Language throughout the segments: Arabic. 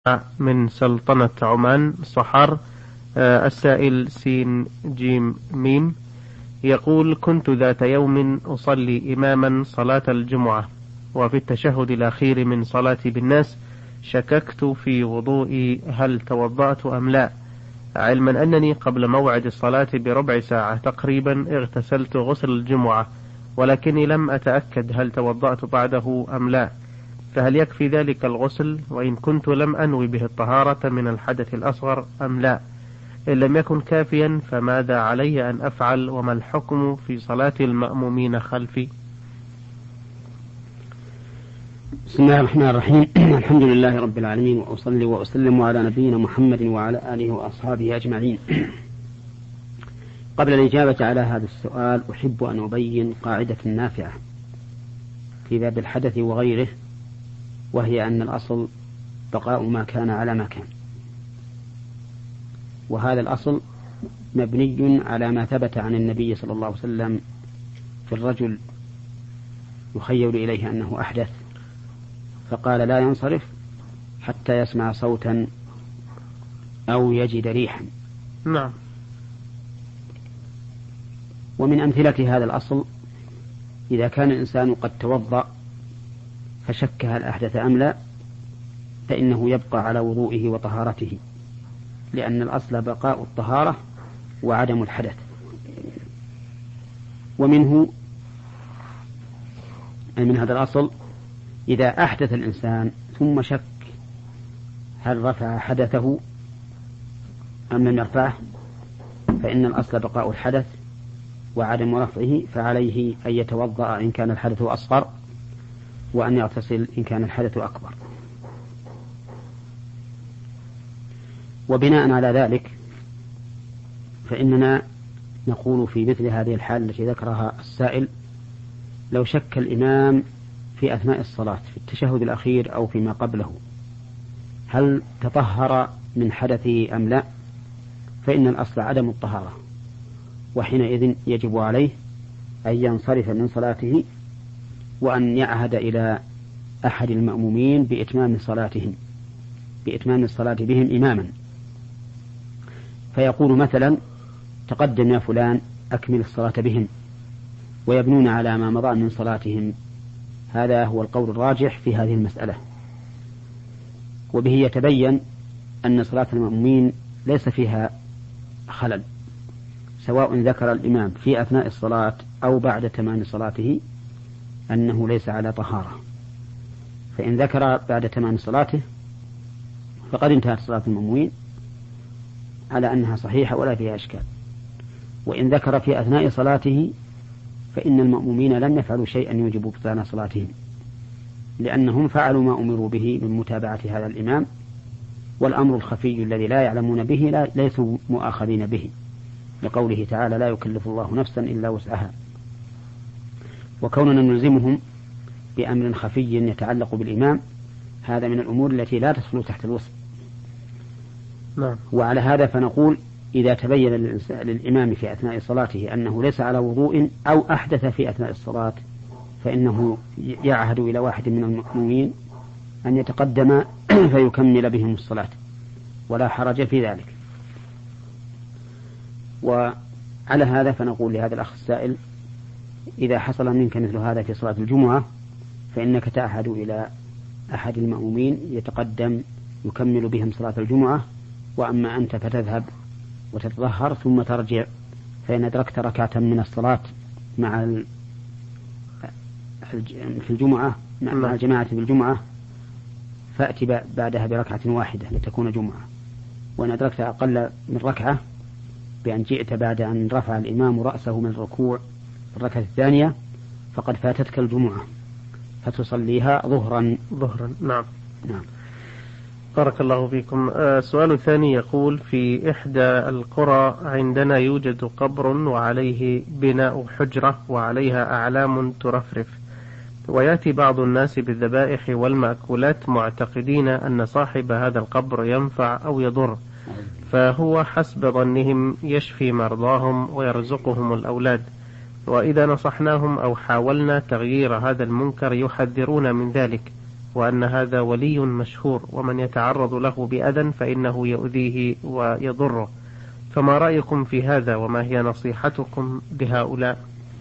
من سلطنة عمان صحر. السائل سين جيم ميم يقول: كنت ذات يوم أصلي إماما صلاة الجمعة، وفي التشهد الأخير من صلاتي بالناس شككت في وضوئي هل توضأت أم لا، علما أنني قبل موعد الصلاة بربع ساعة تقريبا اغتسلت غسل الجمعة، ولكني لم أتأكد هل توضأت بعده أم لا، فهل يكفي ذلك الغسل؟ وإن كنت لم أنوي به الطهارة من الحدث الأصغر أم لا؟ إن لم يكن كافيا فماذا علي أن أفعل؟ وما الحكم في صلاة المأمومين خلفي؟ بسم الله الرحمن الرحيم. الحمد لله رب العالمين، وأصلي وأسلم على نبينا محمد وعلى آله وأصحابه أجمعين. قبل الإجابة على هذا السؤال أحب أن أبين قاعدة نافعة في باب الحدث وغيره، وهي أن الأصل بقاء ما كان على ما كان، وهذا الأصل مبني على ما ثبت عن النبي صلى الله عليه وسلم في الرجل يخيل إليه أنه أحدث فقال لا ينصرف حتى يسمع صوتا أو يجد ريحا. نعم. ومن أمثلة هذا الأصل إذا كان الإنسان قد توضأ فشك هل أحدث أم لا، فإنه يبقى على وضوئه وطهارته، لأن الأصل بقاء الطهارة وعدم الحدث. ومنه أي من هذا الأصل إذا أحدث الإنسان ثم شك هل رفع حدثه أم لم يرفعه، فإن الأصل بقاء الحدث وعدم رفعه، فعليه أن يتوضأ إن كان الحدث أصغر، وأن يغتسل إن كان الحدث أكبر. وبناء على ذلك فإننا نقول في مثل هذه الحال التي ذكرها السائل: لو شك الإمام في أثناء الصلاة في التشهد الأخير أو فيما قبله هل تطهر من حدثه أم لا، فإن الأصل عدم الطهارة، وحينئذ يجب عليه أن ينصرف من صلاته وأن يعهد إلى أحد المأمومين بإتمام الصلاة بهم إماما، فيقول مثلا: تقدم يا فلان أكمل الصلاة بهم، ويبنون على ما مضى من صلاتهم. هذا هو القول الراجح في هذه المسألة، وبه يتبين أن صلاة المأمومين ليس فيها خلل، سواء ذكر الإمام في أثناء الصلاة أو بعد تمام صلاته أنه ليس على طهارة، فإن ذكر بعد تمام صلاته فقد انتهت صلاة المأمومين على أنها صحيحة ولا فيها إشكال، وإن ذكر في أثناء صلاته فإن المأمومين لم يفعلوا شيئا يوجب بطلان صلاتهم، لأنهم فعلوا ما أمروا به من متابعة هذا الإمام، والأمر الخفي الذي لا يعلمون به ليسوا مؤاخذين به، لقوله تعالى: لا يكلف الله نفسا إلا وسعها. وكوننا نلزمهم بأمر خفي يتعلق بالإمام هذا من الأمور التي لا تدخل تحت الوصف. نعم. وعلى هذا فنقول: إذا تبين للإمام في أثناء صلاته أنه ليس على وضوء أو أحدث في أثناء الصلاة فإنه يعهد إلى واحد من المأمومين أن يتقدم فيكمل بهم الصلاة، ولا حرج في ذلك. وعلى هذا فنقول لهذا الأخ السائل: إذا حصل منك مثل هذا في صلاة الجمعة فإنك تعهد إلى أحد المأمومين يتقدم يكمل بهم صلاة الجمعة، وأما أنت فتذهب وتتطهر ثم ترجع، فإن أدركت ركعة من الصلاة في الجمعة مع الجماعة في الجمعة فأتي بعدها بركعة واحدة لتكون جمعة، وإن أدركت أقل من ركعة بأن جئت بعد أن رفع الإمام رأسه من الركوع في الركعة الثانية فقد فاتتك الجمعة فتصليها ظهرا. نعم. نعم. بارك الله فيكم. السؤال الثاني يقول: في إحدى القرى عندنا يوجد قبر وعليه بناء حجرة وعليها أعلام ترفرف، ويأتي بعض الناس بالذبائح والمأكولات معتقدين أن صاحب هذا القبر ينفع أو يضر، فهو حسب ظنهم يشفي مرضاهم ويرزقهم الأولاد، وإذا نصحناهم أو حاولنا تغيير هذا المنكر يحذرون من ذلك، وأن هذا ولي مشهور، ومن يتعرض له بأذى فإنه يؤذيه ويضره. فما رأيكم في هذا، وما هي نصيحتكم لهؤلاء؟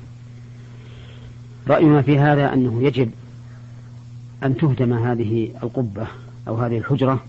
رأينا في هذا أنه يجب أن تهدم هذه القبة أو هذه الحجرة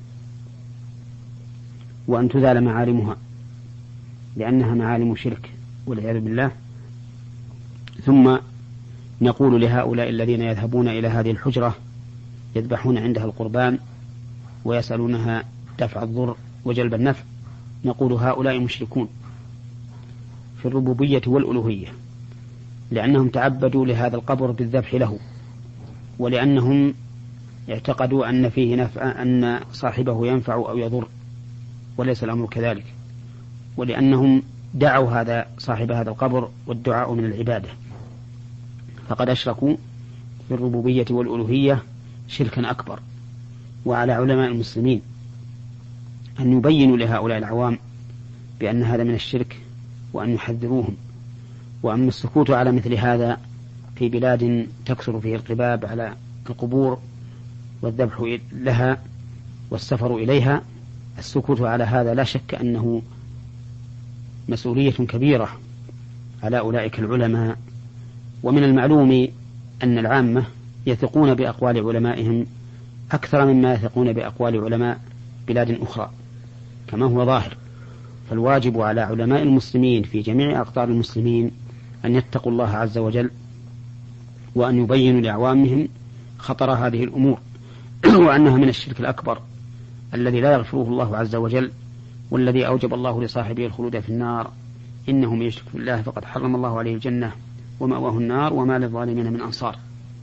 وأن تزال معالمها، لأنها معالم شرك والعياذ بالله. ثم نقول لهؤلاء الذين يذهبون إلى هذه الحجرة يذبحون عندها القربان ويسألونها دفع الضر وجلب النفع، نقول هؤلاء مشركون في الربوبية والألوهية، لأنهم تعبدوا لهذا القبر بالذبح له، ولأنهم اعتقدوا أن فيه نفع، أن صاحبه ينفع أو يضر، وليس الأمر كذلك، ولأنهم دعوا هذا صاحب هذا القبر، والدعاء من العبادة، فقد أشركوا في الربوبية والألوهية شركا أكبر. وعلى علماء المسلمين أن يبينوا لهؤلاء العوام بأن هذا من الشرك وأن يحذروهم. وأما السكوت على مثل هذا في بلاد تكثر فيه القباب على القبور والذبح لها والسفر إليها، السكوت على هذا لا شك أنه مسؤولية كبيرة على أولئك العلماء. ومن المعلوم أن العامة يثقون بأقوال علمائهم أكثر مما يثقون بأقوال علماء بلاد أخرى كما هو ظاهر. فالواجب على علماء المسلمين في جميع أقطار المسلمين أن يتقوا الله عز وجل، وأن يبينوا لأعوامهم خطر هذه الأمور وأنها من الشرك الأكبر الذي لا يغفره الله عز وجل، والذي أوجب الله لصاحبه الخلود في النار. إنه من يشرك بالله فقد حرم الله عليه الجنة ومأواه النار وما للظالمين من أنصار.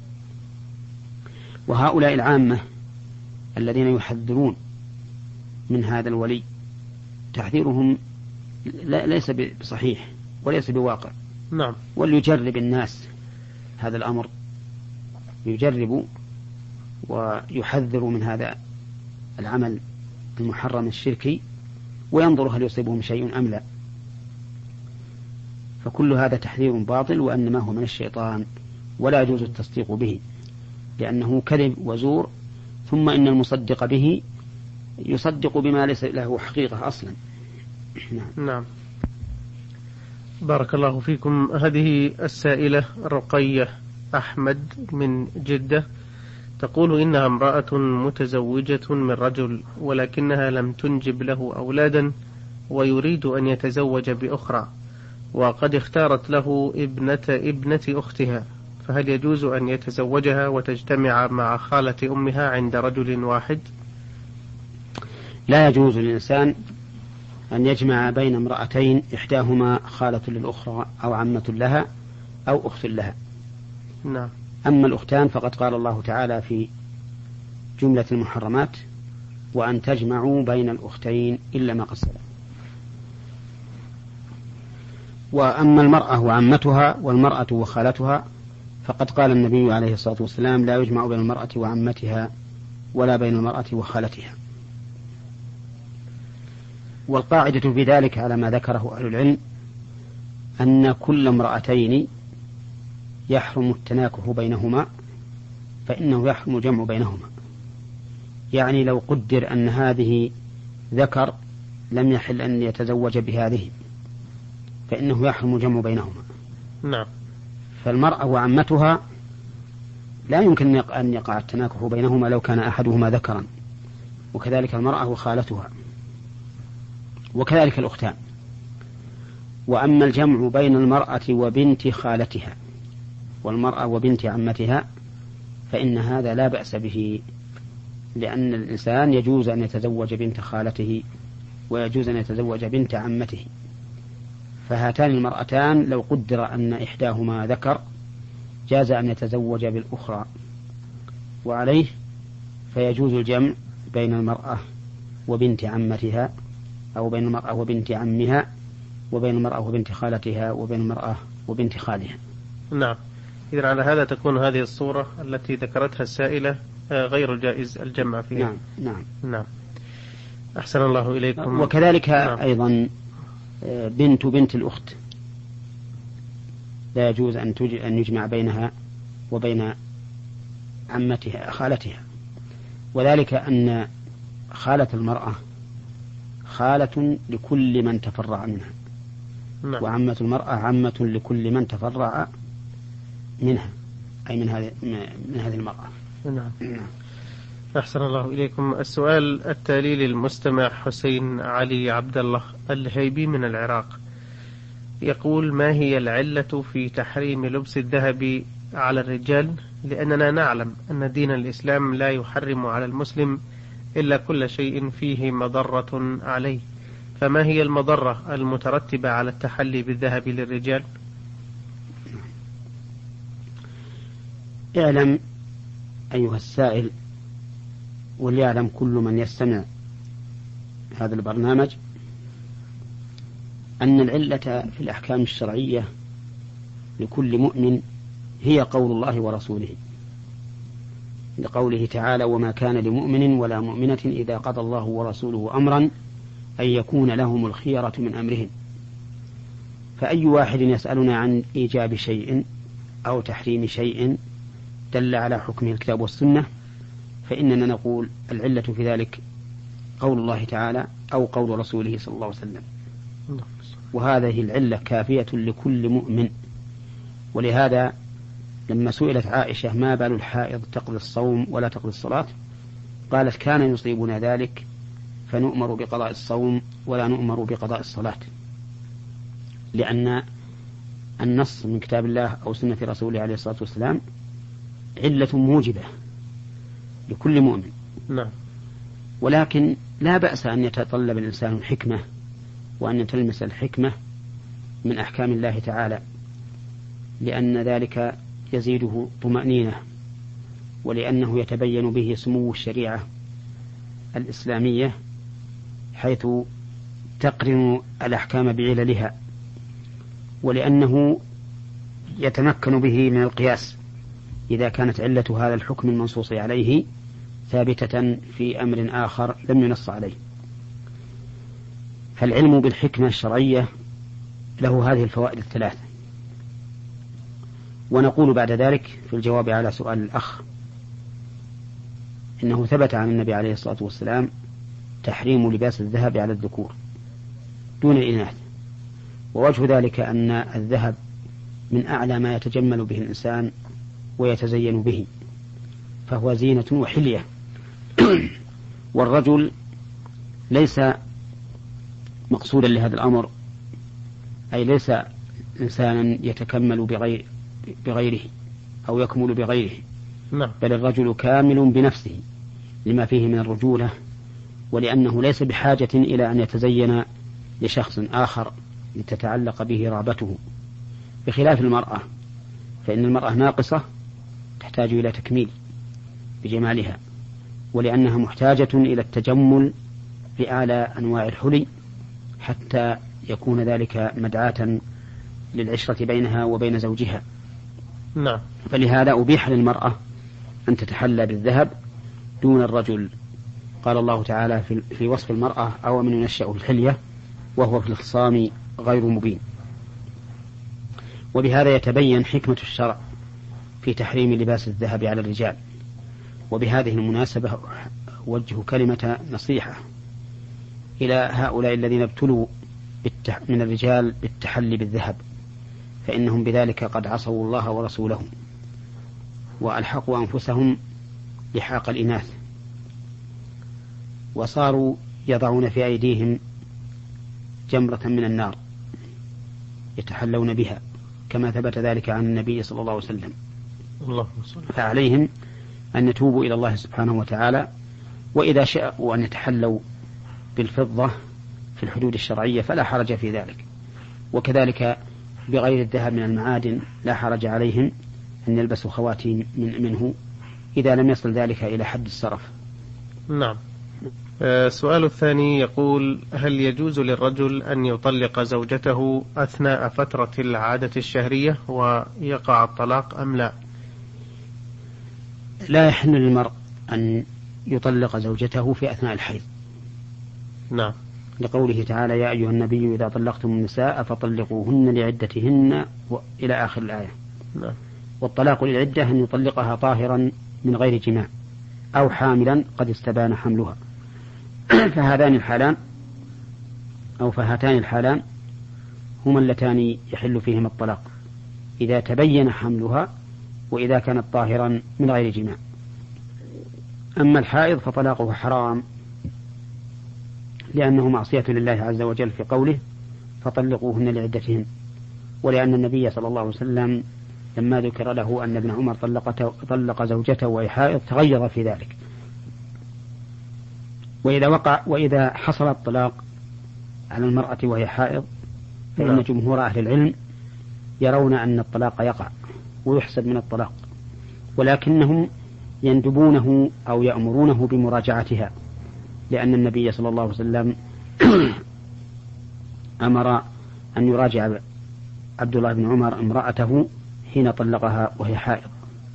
وهؤلاء العامة الذين يحذرون من هذا الولي تحذيرهم ليس بصحيح وليس بواقع. نعم. وليجرب الناس هذا الأمر، يجربوا ويحذروا من هذا العمل المحرم الشركي، وينظروا هل يصيبهم شيء أم لا. فكل هذا تحذير باطل، وأنما هو من الشيطان، ولا يجوز التصديق به لأنه كذب وزور. ثم إن المصدق به يصدق بما ليس له حقيقة أصلا. نعم. بارك الله فيكم. هذه السائلة رقية أحمد من جدة تقول إنها امرأة متزوجة من رجل، ولكنها لم تنجب له أولادا، ويريد أن يتزوج بأخرى، وقد اختارت له ابنة أختها، فهل يجوز أن يتزوجها وتجتمع مع خالة أمها عند رجل واحد؟ لا يجوز للإنسان أن يجمع بين امرأتين إحداهما خالة للأخرى أو عمة لها أو أخت لها. نعم. أما الأختان فقد قال الله تعالى في جملة المحرمات: وأن تجمعوا بين الأختين إلا ما قد سلف. وأما المرأة وعمتها والمرأة وخالتها فقد قال النبي عليه الصلاة والسلام: لا يجمع بين المرأة وعمتها ولا بين المرأة وخالتها. والقاعدة في ذلك على ما ذكره أهل العلم أن كل امرأتين يحرم التناكح بينهما فإنه يحرم الجمع بينهما. يعني لو قدر أن هذه ذكر لم يحل أن يتزوج بهذه فإنه يحرم الجمع بينهما. نعم. فالمرأة وعمتها لا يمكن أن يقع التناكح بينهما لو كان أحدهما ذكرا، وكذلك المرأة وخالتها، وكذلك الأختان. وأما الجمع بين المرأة وبنت خالتها والمرأة وبنت عمتها فإن هذا لا بأس به، لأن الإنسان يجوز أن يتزوج بنت خالته ويجوز أن يتزوج بنت عمته. فهاتان المرأتان لو قدر أن إحداهما ذكر جاز أن يتزوج بالأخرى، وعليه فيجوز الجمع بين المرأة وبنت عمتها أو بين المرأة وبنت عمها وبين المرأة وبنت خالتها وبين المرأة وبنت خالها. نعم. إذن على هذا تكون هذه الصورة التي ذكرتها السائلة غير جائز الجمع فيها. نعم. نعم. نعم. أحسن الله إليكم. وكذلك نعم. أيضا بنت الأخت لا يجوز أن يجمع بينها وبين عمتها خالتها. وذلك أن خالة المرأة خالة لكل من تفرع منها. نعم. وعمة المرأة عمة لكل من تفرع منها، أي من هذه المرأة. نعم. أحسن الله إليكم. السؤال التالي للمستمع حسين علي عبد الله الهيبي من العراق، يقول: ما هي العلة في تحريم لبس الذهب على الرجال؟ لأننا نعلم أن دين الإسلام لا يحرم على المسلم إلا كل شيء فيه مضرة عليه، فما هي المضرة المترتبة على التحلي بالذهب للرجال؟ اعلم أيها السائل، وليعلم كل من يستمع هذا البرنامج، أن العلة في الأحكام الشرعية لكل مؤمن هي قول الله ورسوله، لقوله تعالى: وما كان لمؤمن ولا مؤمنة إذا قضى الله ورسوله أمرا أن يكون لهم الخيرة من أمرهم. فأي واحد يسألنا عن إيجاب شيء أو تحريم شيء دل على حكمه الكتاب والسنة، فإننا نقول العلة في ذلك قول الله تعالى أو قول رسوله صلى الله عليه وسلم، وهذه العلة كافية لكل مؤمن. ولهذا لما سئلت عائشة: ما بال الحائض تقضي الصوم ولا تقضي الصلاة؟ قالت: كان يصيبنا ذلك فنؤمر بقضاء الصوم ولا نؤمر بقضاء الصلاة، لأن النص من كتاب الله أو سنة رسوله عليه الصلاة والسلام علة موجبة لكل مؤمن. نعم. ولكن لا بأس أن يتطلب الإنسان الحكمة، وأن تلمس الحكمة من أحكام الله تعالى، لأن ذلك يزيده طمأنينة، ولأنه يتبين به سمو الشريعة الإسلامية، حيث تقرن الأحكام بعللها، ولأنه يتمكن به من القياس إذا كانت علة هذا الحكم المنصوص عليه ثابتة في أمر آخر لم ينص عليه. فالعلم بالحكمة الشرعية له هذه الفوائد الثلاث. ونقول بعد ذلك في الجواب على سؤال الأخ: إنه ثبت عن النبي عليه الصلاة والسلام تحريم لباس الذهب على الذكور دون الإناث، ووجه ذلك أن الذهب من أعلى ما يتجمل به الإنسان ويتزين به، فهو زينة وحلية. والرجل ليس مقصودا لهذا الأمر، أي ليس إنسانا يتكمل بغيره أو يكمل بغيره، بل الرجل كامل بنفسه لما فيه من الرجولة، ولأنه ليس بحاجة إلى أن يتزين لشخص آخر لتتعلق به رغبته، بخلاف المرأة، فإن المرأة ناقصة تحتاج إلى تكميل بجمالها، ولأنها محتاجة إلى التجمل بأعلى أنواع الحلي حتى يكون ذلك مدعاة للعشرة بينها وبين زوجها. نعم. فلهذا أبيح للمرأة أن تتحلى بالذهب دون الرجل. قال الله تعالى في وصف المرأة: أو من ينشأ في الحلية وهو في الخصام غير مبين. وبهذا يتبين حكمة الشرع في تحريم لباس الذهب على الرجال. وبهذه المناسبة أوجه كلمة نصيحة إلى هؤلاء الذين ابتلوا من الرجال بالتحلي بالذهب، فإنهم بذلك قد عصوا الله ورسوله وألحقوا أنفسهم لحاق الإناث، وصاروا يضعون في أيديهم جمرة من النار يتحلون بها، كما ثبت ذلك عن النبي صلى الله عليه وسلم. فعليهم أن يتوبوا إلى الله سبحانه وتعالى، وإذا شاءوا أن يتحلوا بالفضة في الحدود الشرعية فلا حرج في ذلك، وكذلك بغير الذهب من المعادن لا حرج عليهم أن يلبسوا خواتيم منه إذا لم يصل ذلك إلى حد السرف. نعم. السؤال الثاني يقول: هل يجوز للرجل أن يطلق زوجته أثناء فترة العادة الشهرية ويقع الطلاق أم لا؟ لا يحل للمرء أن يطلق زوجته في أثناء الحيض. نعم. لقوله تعالى: يا أيها النبي إذا طلقتم النساء فطلقوهن لعدتهن إلى آخر الآية. نعم. والطلاق للعدة أن يطلقها طاهرا من غير جماع، أو حاملا قد استبان حملها. فهاتان الحالان هما اللتان يحل فيهما الطلاق، إذا تبين حملها وإذا كانت طاهرا من غير جماع. أما الحائض فطلاقه حرام، لأنه معصية لله عز وجل في قوله فطلقوهن لعدتهن، ولأن النبي صلى الله عليه وسلم لما ذكر له أن ابن عمر طلق زوجته وهي حائض تغير في ذلك. وإذا حصل الطلاق على المرأة وهي حائض فإن جمهور أهل العلم يرون أن الطلاق يقع ويحسب من الطلاق، ولكنهم يندبونه أو يأمرونه بمراجعتها، لأن النبي صلى الله عليه وسلم أمر أن يراجع عبد الله بن عمر امرأته حين طلقها وهي حائض.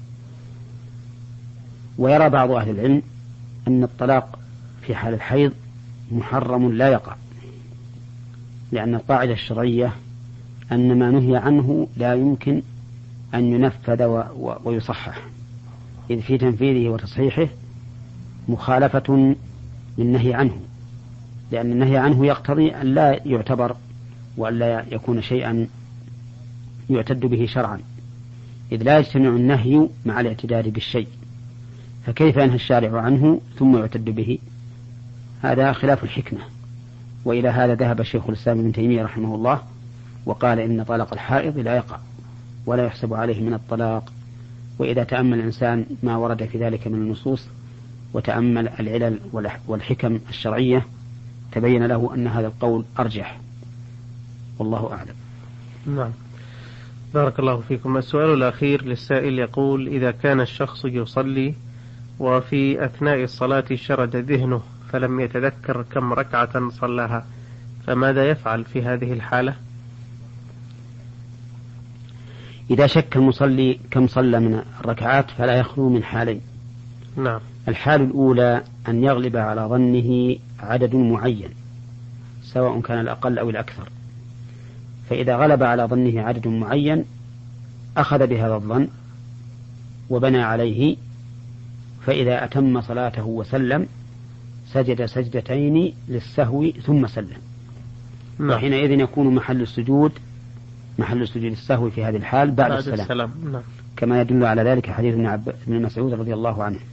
ويرى بعض أهل العلم أن الطلاق في حال الحيض محرم لا يقع، لأن القاعدة الشرعية أن ما نهي عنه لا يمكن أن ينفذ ويصحح، إذ في تنفيذه وتصحيحه مخالفة للنهي عنه، لأن النهي عنه يقتضي أن لا يعتبر وأن لا يكون شيئا يعتد به شرعا، إذ لا يجتمع النهي مع الاعتداد بالشيء، فكيف ينهى الشارع عنه ثم يعتد به؟ هذا خلاف الحكمة. وإلى هذا ذهب الشيخ الإسلام ابن تيمية رحمه الله وقال إن طلاق الحائض لا يقع ولا يحسب عليه من الطلاق. وإذا تأمل الإنسان ما ورد في ذلك من النصوص وتأمل العلل والحكم الشرعية تبين له أن هذا القول أرجح، والله أعلم. نعم، بارك الله فيكم. السؤال الأخير للسائل يقول: إذا كان الشخص يصلي وفي أثناء الصلاة شرد ذهنه فلم يتذكر كم ركعة صلاها، فماذا يفعل في هذه الحالة؟ إذا شك المصلي كم صلى من الركعات فلا يخلو من حالين. نعم. الحال الأولى أن يغلب على ظنه عدد معين سواء كان الأقل أو الأكثر، فإذا غلب على ظنه عدد معين أخذ بهذا الظن وبنى عليه، فإذا أتم صلاته وسلم سجد سجدتين للسهو ثم سلم. وحينئذ يكون محل السجود السهو في هذه الحال بعد السلام. نعم. كما يدل على ذلك حديث ابن مسعود رضي الله عنه.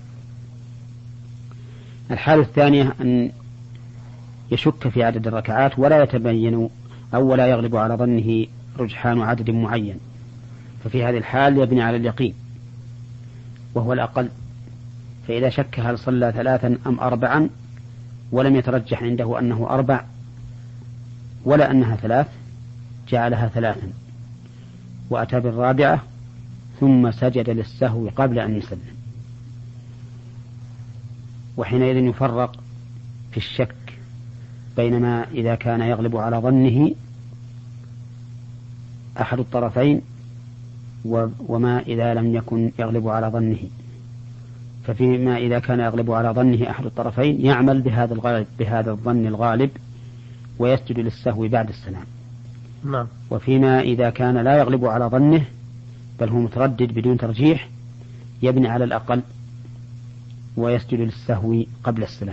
الحالة الثانية أن يشك في عدد الركعات ولا يتبين أو ولا يغلب على ظنه رجحان عدد معين، ففي هذه الحال يبني على اليقين وهو الأقل، فإذا شك هل صلى 3 أم 4 ولم يترجح عنده أنه 4 ولا أنها 3 جعلها 3 وأتى بالرابعة ثم سجد للسهو قبل أن يسلم، وحينئذ يفرق في الشك بينما إذا كان يغلب على ظنه أحد الطرفين وما إذا لم يكن يغلب على ظنه. ففيما إذا كان يغلب على ظنه أحد الطرفين يعمل بهذا الظن الغالب ويسجد للسهو بعد السلام. نعم. وفيما إذا كان لا يغلب على ظنه بل هو متردد بدون ترجيح يبني على الأقل ويسجد للسهو قبل السلام.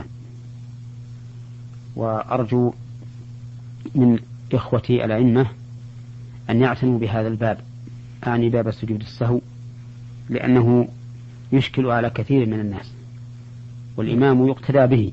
وأرجو من إخوتي الأئمة أن يعتنوا بهذا الباب، أعني باب السجود السهو، لأنه يشكل على كثير من الناس والإمام يقتدى به،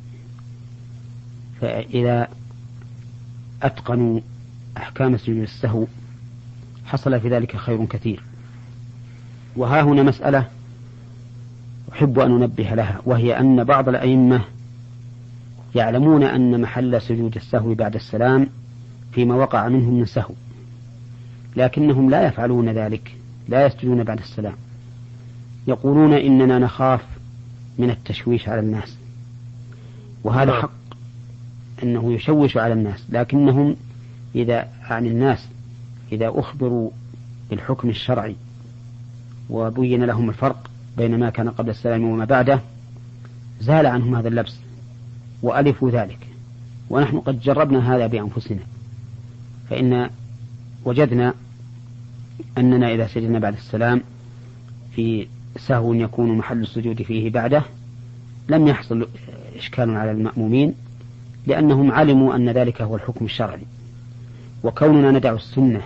فإذا أتقنوا أحكام السجود السهو حصل في ذلك خير كثير. وها هنا مسألة أحب أن أنبه لها، وهي أن بعض الأئمة يعلمون أن محل سجود السهو بعد السلام فيما وقع منهم من سهو، لكنهم لا يفعلون ذلك، لا يسجدون بعد السلام، يقولون إننا نخاف من التشويش على الناس، وهذا حق أنه يشوش على الناس، لكنهم عن الناس إذا أخبروا بالحكم الشرعي وبين لهم الفرق بين ما كان قبل السلام وما بعده زال عنهم هذا اللبس وألفوا ذلك. ونحن قد جربنا هذا بأنفسنا، فإن وجدنا أننا إذا سجدنا بعد السلام في سهو يكون محل السجود فيه بعده لم يحصل إشكال على المأمومين، لأنهم علموا أن ذلك هو الحكم الشرعي. وكوننا ندع السنة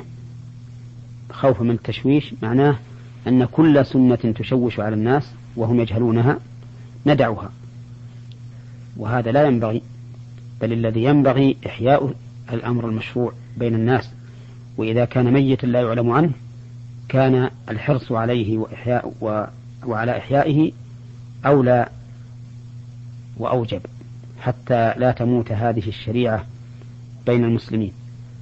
خوفا من التشويش معناه أن كل سنة تشوش على الناس وهم يجهلونها ندعها، وهذا لا ينبغي، بل الذي ينبغي إحياء الأمر المشروع بين الناس، وإذا كان ميتا لا يعلم عنه كان الحرص عليه وعلى إحيائه أولى وأوجب، حتى لا تموت هذه الشريعة بين المسلمين.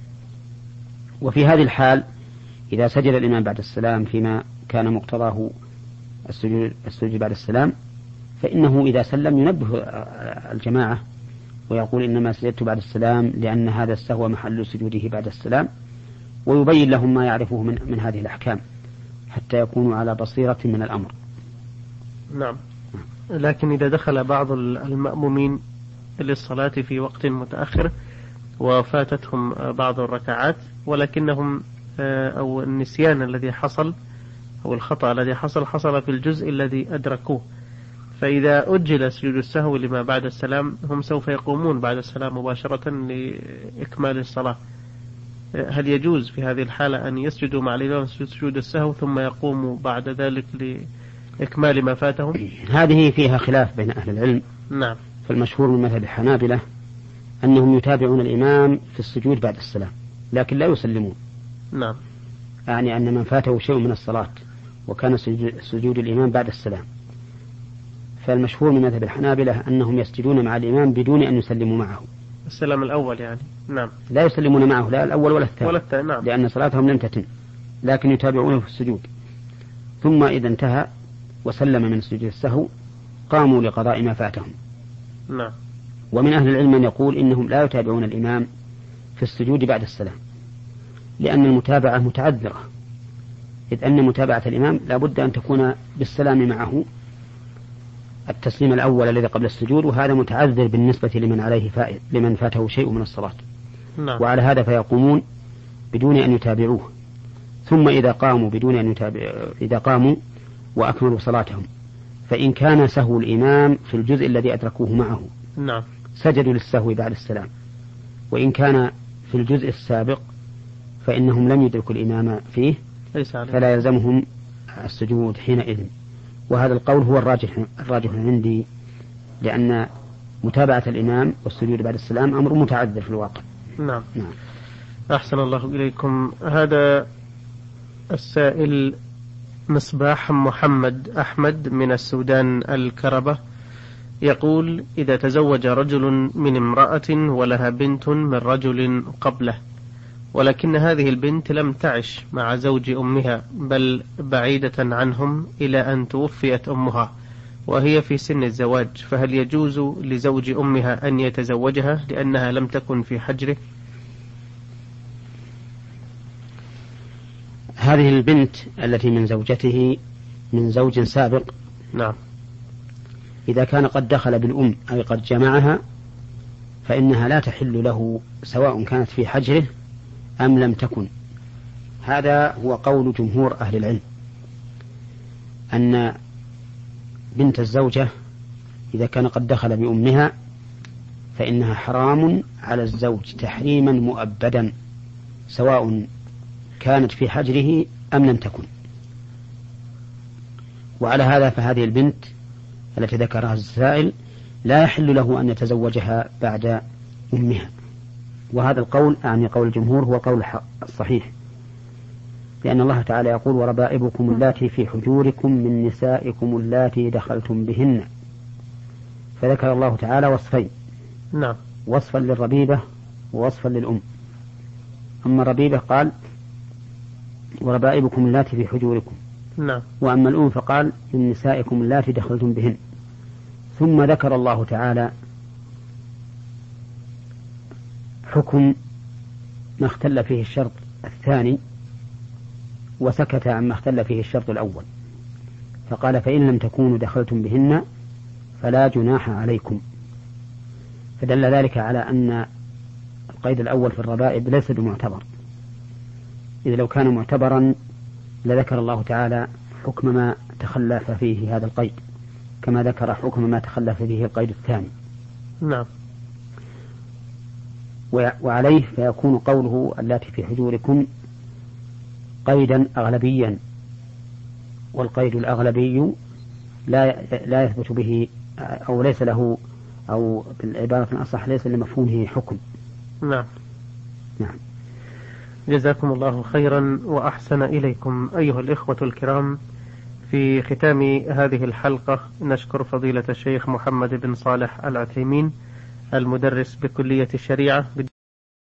وفي هذه الحال إذا سجد الإمام بعد السلام فيما كان مقتضاه السجود بعد السلام، فإنه إذا سلم ينبه الجماعة ويقول إنما سجدت بعد السلام لأن هذا السهو محل سجوده بعد السلام، ويبين لهم ما يعرفه من هذه الأحكام حتى يكونوا على بصيرة من الأمر. نعم. لكن إذا دخل بعض المأمومين للصلاة في وقت متأخر وفاتتهم بعض الركعات، ولكنهم أو النسيان الذي حصل أو الخطأ الذي حصل في الجزء الذي أدركوه، فإذا أجل سجود السهو لما بعد السلام هم سوف يقومون بعد السلام مباشرة لإكمال الصلاة. هل يجوز في هذه الحالة أن يسجدوا مع الإمام سجود السهو ثم يقوموا بعد ذلك لإكمال ما فاتهم؟ هذه فيها خلاف بين أهل العلم. نعم. فالمشهور من مذهب الحنابلة أنهم يتابعون الإمام في السجود بعد السلام لكن لا يسلمون. نعم. يعني أن من فاته شيء من الصلاة وكان سجود الإمام بعد السلام، فالمشهور من مذهب الحنابلة أنهم يسجدون مع الإمام بدون أن يسلموا معه. السلام الأول يعني. نعم. لا يسلمون معه لا الأول ولا الثاني. نعم. لأن صلاتهم لم تتم، لكن يتابعونه في السجود، ثم إذا انتهى وسلم من سجود السهو قاموا لقضاء ما فاتهم. نعم. ومن أهل العلم من يقول إنهم لا يتابعون الإمام في السجود بعد السلام، لأن المتابعة متعذرة، إذ أن متابعة الإمام لا بد أن تكون بالسلام معه التسليم الأول الذي قبل السجود، وهذا متعذر بالنسبة لمن فاته شيء من الصلاة. نعم. وعلى هذا فيقومون بدون أن يتابعوه، ثم إذا قاموا إذا قاموا وأكملوا صلاتهم، فإن كان سهو الإمام في الجزء الذي أدركوه معه نعم سجدوا للسهو بعد السلام، وإن كان في الجزء السابق فإنهم لم يدركوا الإمام فيه فلا يلزمهم السجود حينئذ. وهذا القول هو الراجح عندي، لأن متابعة الإمام والسجود بعد السلام أمر متعذر في الواقع. نعم. أحسن الله إليكم. هذا السائل مصباح محمد أحمد من السودان الكربة يقول: إذا تزوج رجل من امرأة ولها بنت من رجل قبله، ولكن هذه البنت لم تعش مع زوج أمها بل بعيدة عنهم إلى أن توفيت أمها وهي في سن الزواج، فهل يجوز لزوج أمها أن يتزوجها لأنها لم تكن في حجره؟ هذه البنت التي من زوجته من زوج سابق، نعم، إذا كان قد دخل بالأم أي قد جمعها فإنها لا تحل له سواء كانت في حجره أم لم تكن. هذا هو قول جمهور أهل العلم، أن بنت الزوجة إذا كان قد دخل بأمها فإنها حرام على الزوج تحريما مؤبدا سواء كانت في حجره أم لم تكن. وعلى هذا فهذه البنت التي ذكرها السائل لا يحل له أن يتزوجها بعد أمها، وهذا القول أعني قول الجمهور هو قول الصحيح، لأن الله تعالى يقول: وربائبكم اللاتي في حجوركم من نسائكم اللاتي دخلتم بهن، فذكر الله تعالى وصفين، نعم، وصفا للربيبة ووصفا للأم. أما الربيبة قال: وربائبكم اللاتي في حجوركم، نعم، وأما الأم فقال: من نسائكم اللاتي دخلتم بهن. ثم ذكر الله تعالى حكم ما اختل فيه الشرط الثاني وسكت عما اختل فيه الشرط الأول، فقال: فإن لم تكونوا دخلتم بهن فلا جناح عليكم. فدل ذلك على أن القيد الأول في الربائب ليس بمعتبر، إذا لو كان معتبرا لذكر الله تعالى حكم ما تخلف فيه هذا القيد، كما ذكر حكم ما تخلف فيه القيد الثاني. نعم. وعليه فيكون قوله التي في حجوركم قيدا أغلبيا، والقيد الأغلبي لا يثبت به أو ليس له، أو بالعبارة الأصح ليس لمفهومه حكم. نعم. نعم. جزاكم الله خيرا وأحسن إليكم. أيها الإخوة الكرام، في ختام هذه الحلقة نشكر فضيلة الشيخ محمد بن صالح العثيمين المدرس بكلية الشريعة